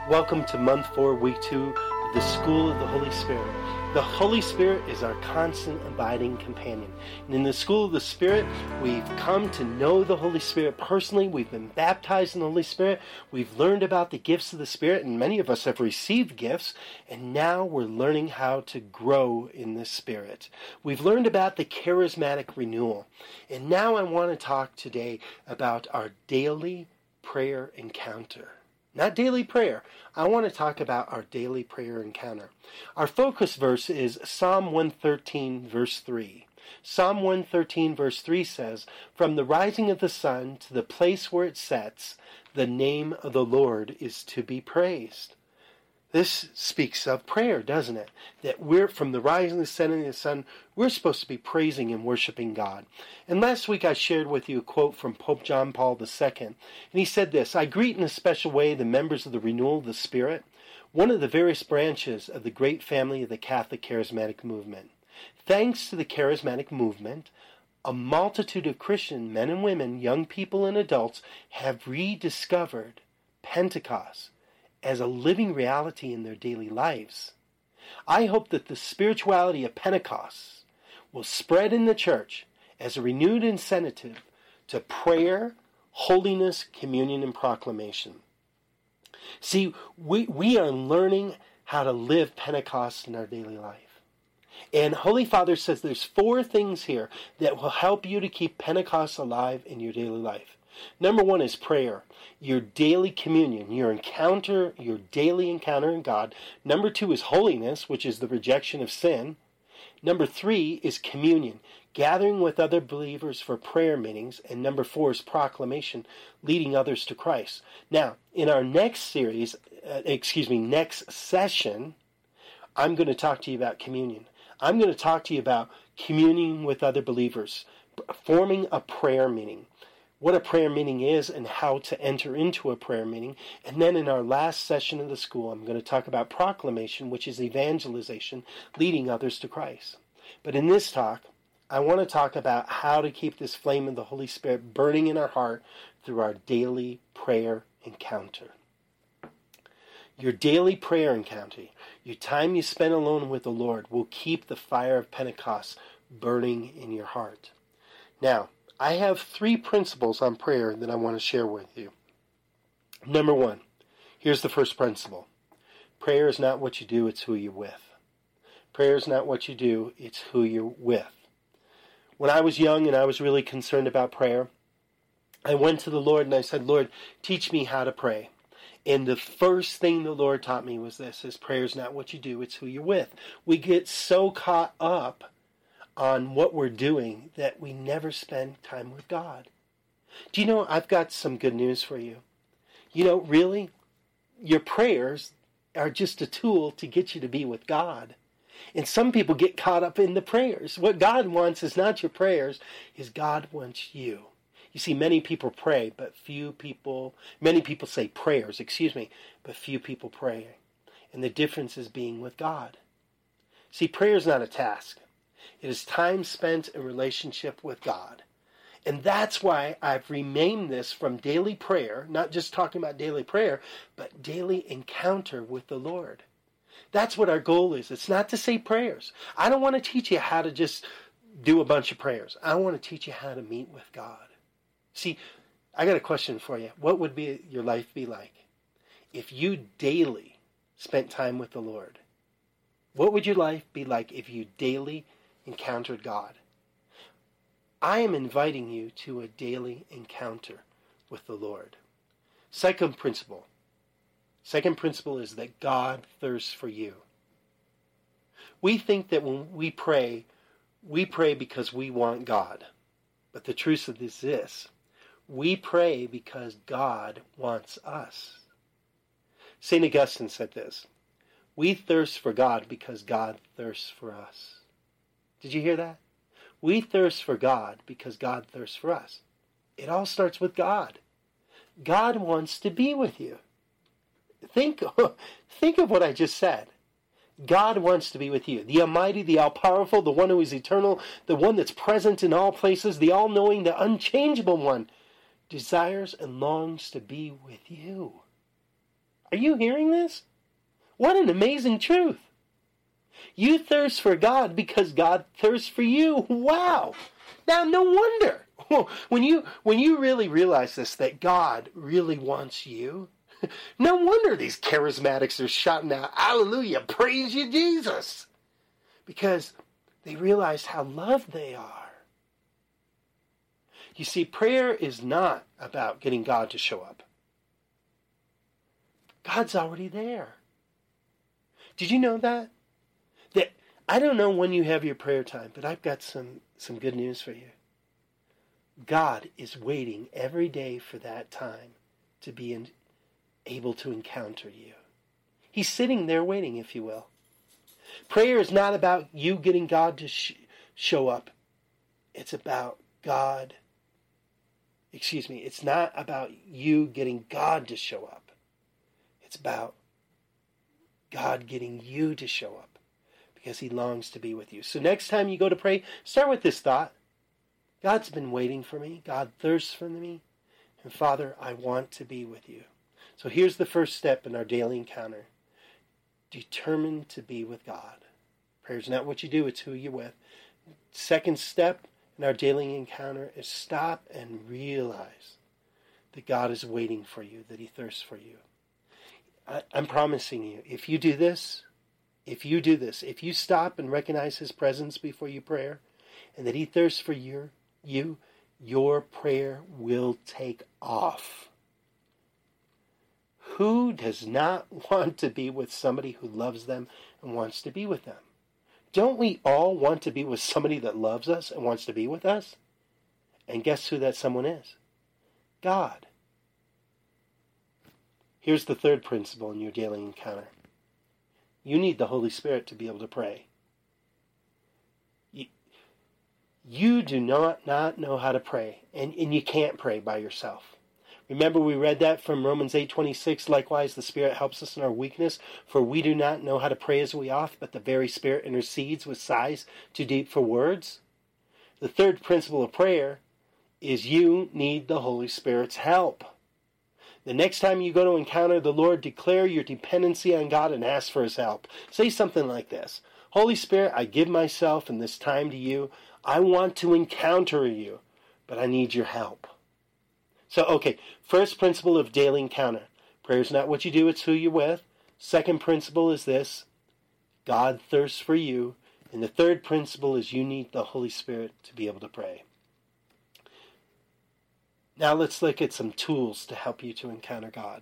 Welcome to month 4, week 2 of the School of the Holy Spirit. The Holy Spirit is our constant abiding companion. And in the School of the Spirit, we've come to know the Holy Spirit personally. We've been baptized in the Holy Spirit. We've learned about the gifts of the Spirit, and many of us have received gifts. And now we're learning how to grow in the Spirit. We've learned about the charismatic renewal. And now I want to talk today about our daily prayer encounter. Not daily prayer. I want to talk about our daily prayer encounter. Our focus verse is Psalm 113, verse 3. Psalm 113, verse 3 says, "From the rising of the sun to the place where it sets, the name of the Lord is to be praised." This speaks of prayer, doesn't it? That we're, from the rising of the setting of the sun, we're supposed to be praising and worshiping God. And last week I shared with you a quote from Pope John Paul II. And he said this, "I greet in a special way the members of the Renewal of the Spirit, one of the various branches of the great family of the Catholic Charismatic Movement. Thanks to the Charismatic Movement, a multitude of Christian men and women, young people and adults, have rediscovered Pentecost as a living reality in their daily lives. I hope that the spirituality of Pentecost will spread in the church as a renewed incentive to prayer, holiness, communion, and proclamation." See, we are learning how to live Pentecost in our daily life. And Holy Father says there's 4 things here that will help you to keep Pentecost alive in your daily life. Number 1 is prayer, your daily communion, your daily encounter in God. Number 2 is holiness, which is the rejection of sin. Number 3 is communion, gathering with other believers for prayer meetings. And number 4 is proclamation, leading others to Christ. Now, in our next session, I'm going to talk to you about communion. I'm going to talk to you about communing with other believers, forming a prayer meeting, what a prayer meeting is and how to enter into a prayer meeting. And then in our last session of the school, I'm going to talk about proclamation, which is evangelization, leading others to Christ. But in this talk, I want to talk about how to keep this flame of the Holy Spirit burning in our heart through our daily prayer encounter. Your daily prayer encounter, your time you spend alone with the Lord, will keep the fire of Pentecost burning in your heart. Now, I have 3 principles on prayer that I want to share with you. Number 1, here's the first principle. Prayer is not what you do, it's who you're with. Prayer is not what you do, it's who you're with. When I was young and I was really concerned about prayer, I went to the Lord and I said, "Lord, teach me how to pray." And the first thing the Lord taught me was this, is prayer is not what you do, it's who you're with. We get so caught up on what we're doing that we never spend time with God. Do you know, I've got some good news for you. You know, really, your prayers are just a tool to get you to be with God. And some people get caught up in the prayers. What God wants is not your prayers, is God wants you. You see, many people pray, but many people say prayers, but few people pray. And the difference is being with God. See, prayer is not a task. It is time spent in relationship with God. And that's why I've renamed this from daily prayer, not just talking about daily prayer, but daily encounter with the Lord. That's what our goal is. It's not to say prayers. I don't want to teach you how to just do a bunch of prayers. I want to teach you how to meet with God. See, I got a question for you. What would your life be like if you daily spent time with the Lord? What would your life be like if you daily encountered God? I am inviting you to a daily encounter with the Lord. Second principle is that God thirsts for you. We think that when we pray because we want God. But the truth is this, we pray because God wants us. St. Augustine said this, "We thirst for God because God thirsts for us." Did you hear that? We thirst for God because God thirsts for us. It all starts with God. God wants to be with you. Think of what I just said. God wants to be with you. The Almighty, the All-Powerful, the one who is eternal, the one that's present in all places, the all-knowing, the unchangeable one, desires and longs to be with you. Are you hearing this? What an amazing truth. You thirst for God because God thirsts for you. Wow. Now, no wonder. When you really realize this, that God really wants you, no wonder these charismatics are shouting out, hallelujah, praise you, Jesus. Because they realized how loved they are. You see, prayer is not about getting God to show up. God's already there. Did you know that? That I don't know when you have your prayer time, but I've got some good news for you. God is waiting every day for that time to be able to encounter you. He's sitting there waiting, if you will. Prayer is not about you getting God to show up. It's about God. It's not about you getting God to show up. It's about God getting you to show up because He longs to be with you. So next time you go to pray, start with this thought. God's been waiting for me. God thirsts for me. And Father, I want to be with you. So here's the first step in our daily encounter. Determine to be with God. Prayer's not what you do, it's who you're with. Second step in our daily encounter is stop and realize that God is waiting for you, that He thirsts for you. I'm promising you, if you do this, if you stop and recognize His presence before you pray, and that He thirsts for you, your prayer will take off. Who does not want to be with somebody who loves them and wants to be with them? Don't we all want to be with somebody that loves us and wants to be with us? And guess who that someone is? God. Here's the third principle in your daily encounter. You need the Holy Spirit to be able to pray. You do not know how to pray, and you can't pray by yourself. Remember, we read that from Romans 8:26. Likewise, the Spirit helps us in our weakness, for we do not know how to pray as we ought, but the very Spirit intercedes with sighs too deep for words. The third principle of prayer is you need the Holy Spirit's help. The next time you go to encounter the Lord, declare your dependency on God and ask for His help. Say something like this. Holy Spirit, I give myself and this time to you. I want to encounter you, but I need your help. So, okay, first principle of daily encounter. Prayer is not what you do, it's who you're with. Second principle is this. God thirsts for you. And the third principle is you need the Holy Spirit to be able to pray. Now let's look at some tools to help you to encounter God.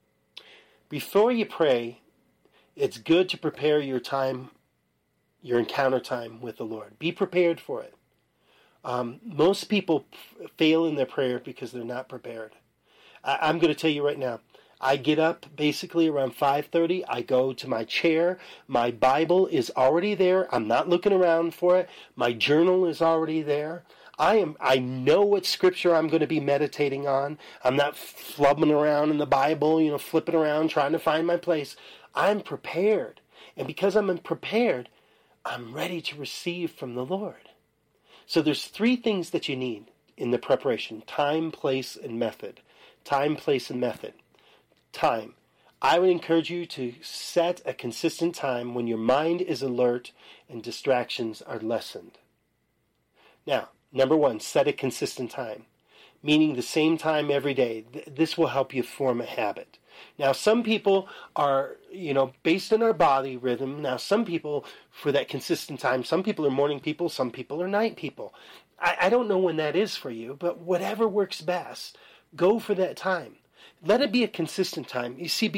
Before you pray, it's good to prepare your time, your encounter time with the Lord. Be prepared for it. Most people fail in their prayer because they're not prepared. I'm going to tell you right now, I get up basically around 5:30. I go to my chair. My Bible is already there. I'm not looking around for it. My journal is already there. I know what scripture I'm going to be meditating on. I'm not flubbing around in the Bible, flipping around trying to find my place. I'm prepared. And because I'm prepared, I'm ready to receive from the Lord. So there's three things that you need in the preparation: time, place, and method. Time, place, and method. Time. I would encourage you to set a consistent time when your mind is alert and distractions are lessened. Now, number one, set a consistent time, meaning the same time every day. This will help you form a habit. Now, some people are, based on our body rhythm. Now, some people, for that consistent time, some people are morning people, some people are night people. I don't know when that is for you, but whatever works best, go for that time. Let it be a consistent time. You see,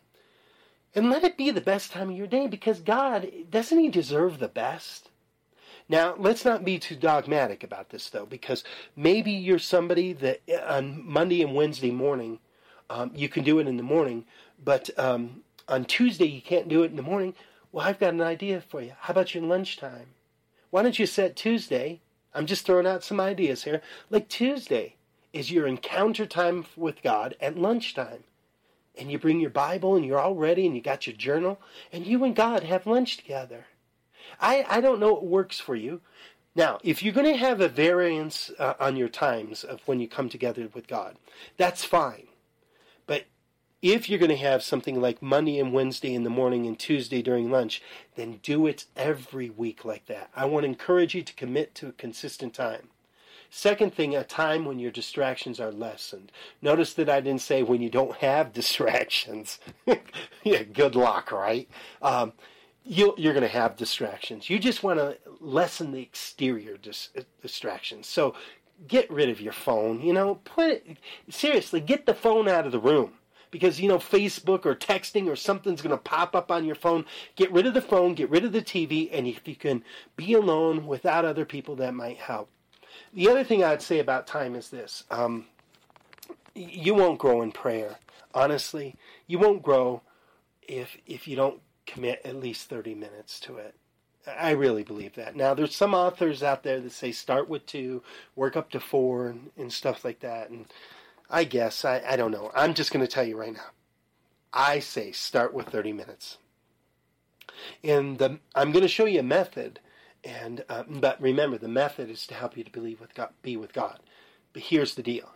and let it be the best time of your day, because God, doesn't He deserve the best? Now, let's not be too dogmatic about this, though, because maybe you're somebody that on Monday and Wednesday morning, you can do it in the morning, but on Tuesday you can't do it in the morning. Well, I've got an idea for you. How about your lunchtime? Why don't you set Tuesday? I'm just throwing out some ideas here. Like Tuesday is your encounter time with God at lunchtime. And you bring your Bible and you're all ready and you got your journal and you and God have lunch together. I don't know what works for you. Now, if you're going to have a variance on your times of when you come together with God, that's fine. But If you're going to have something like Monday and Wednesday in the morning and Tuesday during lunch, then do it every week like that. I want to encourage you to commit to a consistent time. Second thing, a time when your distractions are lessened. Notice that I didn't say when you don't have distractions. Yeah, good luck, right? You're going to have distractions. You just want to lessen the exterior distractions. So get rid of your phone. Seriously, get the phone out of the room. Because, Facebook or texting or something's going to pop up on your phone. Get rid of the phone, get rid of the TV, and if you can be alone without other people, that might help. The other thing I'd say about time is this. You won't grow in prayer. Honestly, you won't grow if you don't commit at least 30 minutes to it. I really believe that. Now, there's some authors out there that say start with 2, work up to 4, and stuff like that. And I guess, I don't know. I'm just going to tell you right now. I say start with 30 minutes. And I'm going to show you a method. But remember, the method is to help you to be with God. But here's the deal.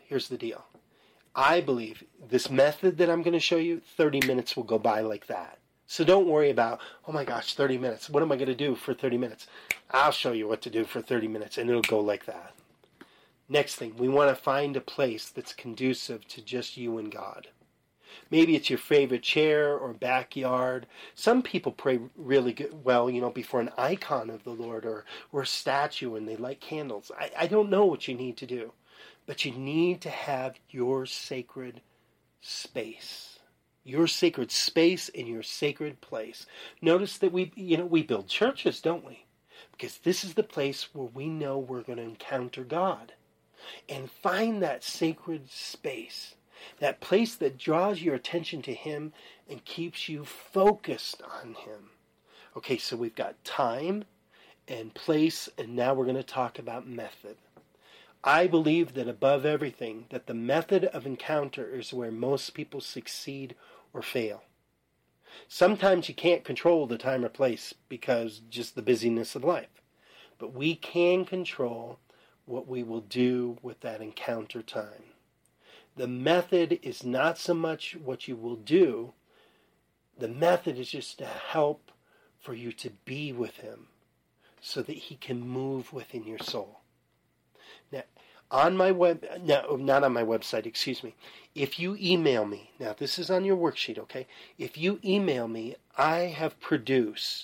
I believe this method that I'm going to show you, 30 minutes will go by like that. So don't worry about, oh my gosh, 30 minutes. What am I going to do for 30 minutes? I'll show you what to do for 30 minutes, and it'll go like that. Next thing, we want to find a place that's conducive to just you and God. Maybe it's your favorite chair or backyard. Some people pray really well, before an icon of the Lord or a statue, and they light candles. I don't know what you need to do, but you need to have your sacred space. Your sacred space in your sacred place. Notice that we build churches, don't we? Because this is the place where we know we're going to encounter God. And find that sacred space, that place that draws your attention to Him and keeps you focused on Him. Okay, so we've got time and place, and now we're going to talk about method. I believe that above everything, that the method of encounter is where most people succeed or fail. Sometimes you can't control the time or place because just the busyness of life. But we can control what we will do with that encounter time. The method is not so much what you will do. The method is just to help for you to be with Him so that He can move within your soul. Now, not on my website, excuse me. If you email me, now this is on your worksheet, okay? If you email me, I have produced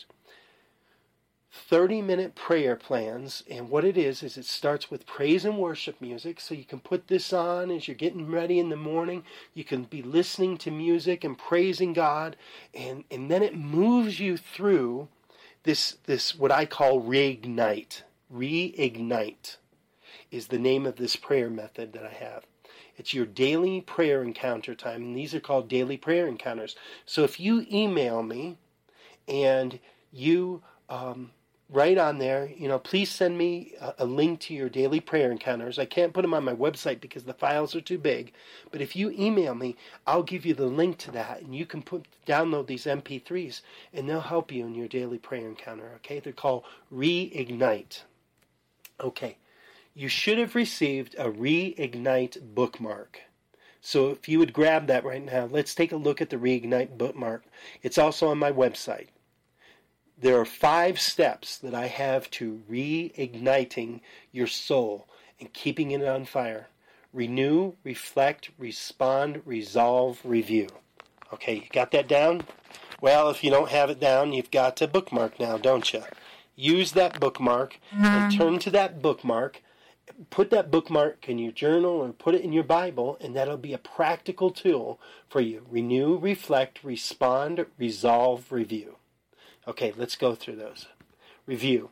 30-minute prayer plans, and what it is it starts with praise and worship music, so you can put this on as you're getting ready in the morning. You can be listening to music and praising God, and then it moves you through this what I call reignite. Reignite is the name of this prayer method that I have. It's your daily prayer encounter time, and these are called daily prayer encounters. So if you email me and you right on there, please send me a link to your daily prayer encounters. I can't put them on my website because the files are too big. But if you email me, I'll give you the link to that, and you can download these MP3s, and they'll help you in your daily prayer encounter, okay? They're called Reignite. Okay, you should have received a Reignite bookmark. So if you would grab that right now, let's take a look at the Reignite bookmark. It's also on my website. There are 5 steps that I have to reigniting your soul and keeping it on fire. Renew, reflect, respond, resolve, review. Okay, you got that down? Well, if you don't have it down, you've got to bookmark now, don't you? Use that bookmark and turn to that bookmark. Put that bookmark in your journal or put it in your Bible, and that'll be a practical tool for you. Renew, reflect, respond, resolve, review. Okay, let's go through those. Renew.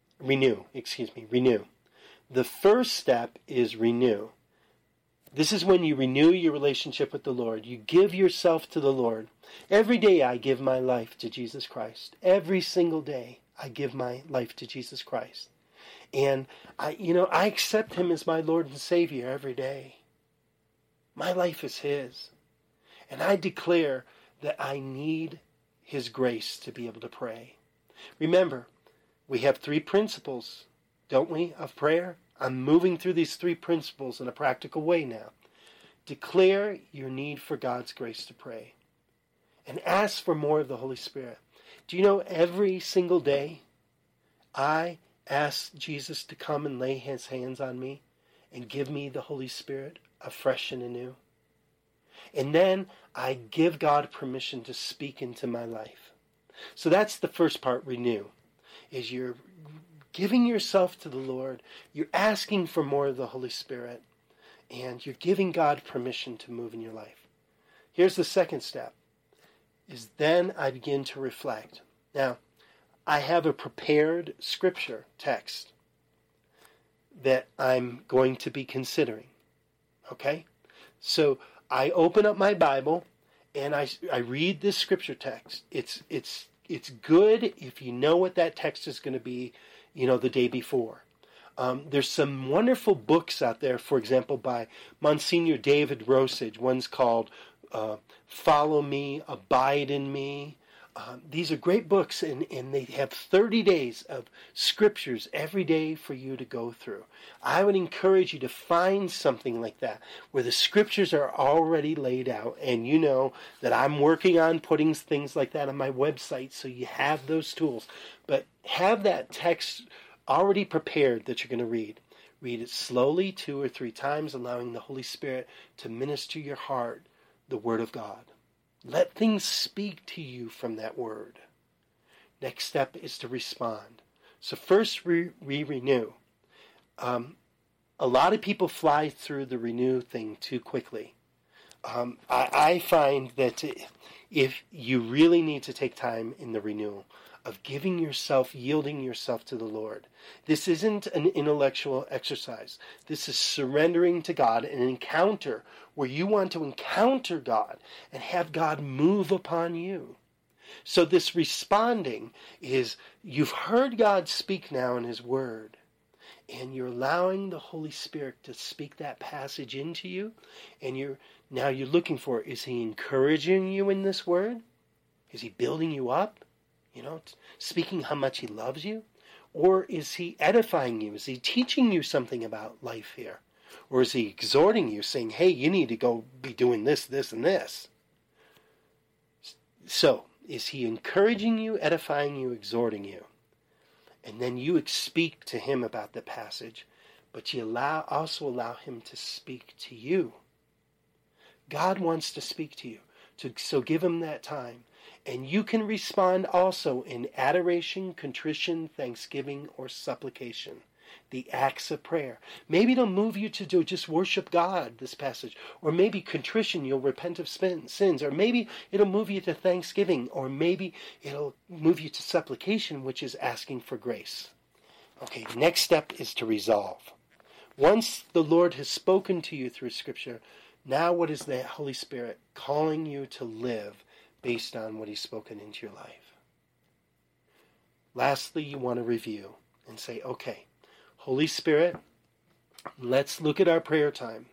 The first step is renew. This is when you renew your relationship with the Lord. You give yourself to the Lord. Every day I give my life to Jesus Christ. Every single day I give my life to Jesus Christ. And I accept Him as my Lord and Savior every day. My life is His. And I declare that I need His grace to be able to pray. Remember, we have 3 principles, don't we, of prayer? I'm moving through these 3 principles in a practical way now. Declare your need for God's grace to pray. And ask for more of the Holy Spirit. Do you know every single day I ask Jesus to come and lay his hands on me and give me the Holy Spirit afresh and anew? And then I give God permission to speak into my life. So that's the first part, renew. Is you're giving yourself to the Lord. You're asking for more of the Holy Spirit. And you're giving God permission to move in your life. Here's the second step. Is then I begin to reflect. Now, I have a prepared scripture text that I'm going to be considering. Okay? So I open up my Bible and I read this scripture text. It's good if you know what that text is going to be, the day before. There's some wonderful books out there, for example, by Monsignor David Rosage. One's called Follow Me, Abide in Me. These are great books, and they have 30 days of scriptures every day for you to go through. I would encourage you to find something like that, where the scriptures are already laid out, and you know that I'm working on putting things like that on my website, so you have those tools. But have that text already prepared that you're going to read. Read it slowly 2 or 3 times, allowing the Holy Spirit to minister your heart the Word of God. Let things speak to you from that Word. Next step is to respond. So first we renew. A lot of people fly through the renew thing too quickly. I find that if you really need to take time in the renewal, of giving yourself, yielding yourself to the Lord. This isn't an intellectual exercise. This is surrendering to God, an encounter where you want to encounter God and have God move upon you. So this responding is, you've heard God speak now in His Word, and you're allowing the Holy Spirit to speak that passage into you, and you're looking for, is He encouraging you in this Word? Is He building you up? Speaking how much He loves you? Or is He edifying you? Is He teaching you something about life here? Or is He exhorting you, saying, hey, you need to go be doing this, this, and this? So, is He encouraging you, edifying you, exhorting you? And then you speak to Him about the passage, but you also allow Him to speak to you. God wants to speak to you, so give Him that time. And you can respond also in adoration, contrition, thanksgiving, or supplication. The acts of prayer. Maybe it'll move you to do just worship God, this passage. Or maybe contrition, you'll repent of sins. Or maybe it'll move you to thanksgiving. Or maybe it'll move you to supplication, which is asking for grace. Okay, next step is to resolve. Once the Lord has spoken to you through Scripture, now what is the Holy Spirit calling you to live based on what He's spoken into your life? Lastly, you want to review and say, okay, Holy Spirit, let's look at our prayer time.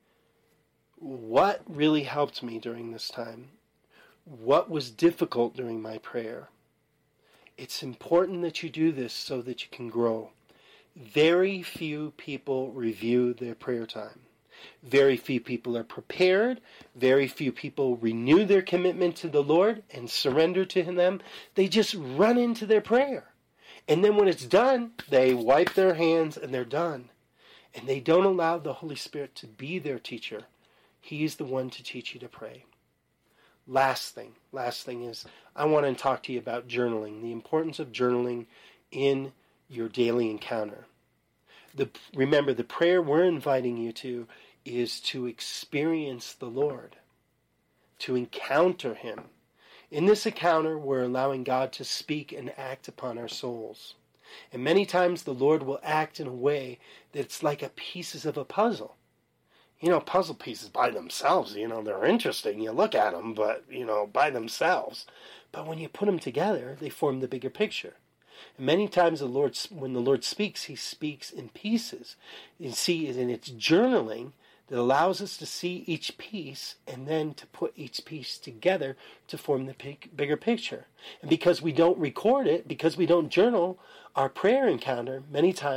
What really helped me during this time? What was difficult during my prayer? It's important that you do this so that you can grow. Very few people review their prayer time. Very few people are prepared. Very few people renew their commitment to the Lord and surrender to Him. They just run into their prayer. And then when it's done, they wipe their hands and they're done. And they don't allow the Holy Spirit to be their teacher. He's the one to teach you to pray. Last thing is I want to talk to you about journaling, the importance of journaling in your daily encounter. Remember, the prayer we're inviting you to is to experience the Lord, to encounter Him. In this encounter, we're allowing God to speak and act upon our souls. And many times the Lord will act in a way that's like pieces of a puzzle. Puzzle pieces by themselves, they're interesting. You look at them, but, by themselves. But when you put them together, they form the bigger picture. And many times when the Lord speaks, He speaks in pieces. And it's journaling that allows us to see each piece and then to put each piece together to form the bigger picture. And because we don't record it, because we don't journal our prayer encounter, many times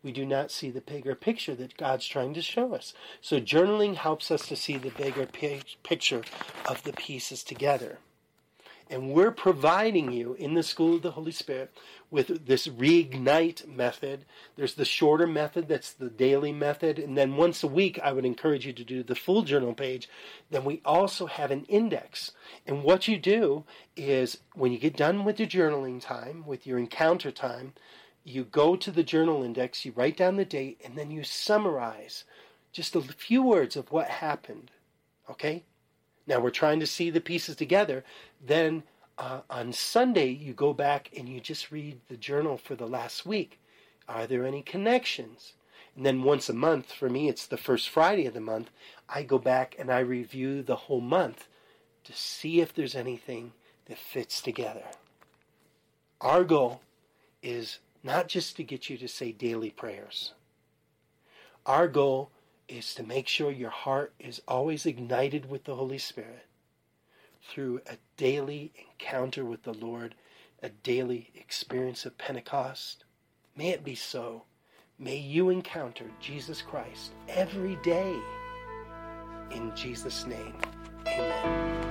we do not see the bigger picture that God's trying to show us. So journaling helps us to see the bigger picture of the pieces together. And we're providing you in the School of the Holy Spirit with this reignite method. There's the shorter method, that's the daily method. And then once a week, I would encourage you to do the full journal page. Then we also have an index. And what you do is when you get done with your journaling time, with your encounter time, you go to the journal index, you write down the date, and then you summarize just a few words of what happened. Okay? Now we're trying to see the pieces together. Then on Sunday, you go back and you just read the journal for the last week. Are there any connections? And then once a month, for me, it's the first Friday of the month, I go back and I review the whole month to see if there's anything that fits together. Our goal is not just to get you to say daily prayers. Our goal is to make sure your heart is always ignited with the Holy Spirit through a daily encounter with the Lord, a daily experience of Pentecost. May it be so. May you encounter Jesus Christ every day. In Jesus' name, amen.